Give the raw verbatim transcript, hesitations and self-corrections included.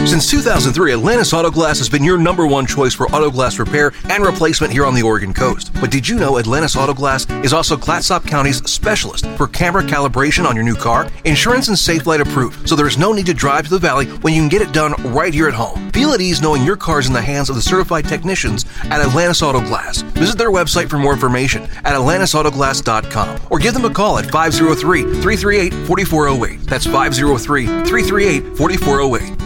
Since two thousand three, Atlantis Auto Glass has been your number one choice for auto glass repair and replacement here on the Oregon coast. But did you know Atlantis Auto Glass is also Clatsop County's specialist for camera calibration on your new car, insurance and Safe Light approved, so there's no need to drive to the valley when you can get it done right here at home. Feel at ease knowing your car is in the hands of the certified technicians at Atlantis Auto Glass. Visit their website for more information at atlantis auto glass dot com or give them a call at five oh three, three three eight, four four oh eight. That's five oh three, three three eight, four four oh eight.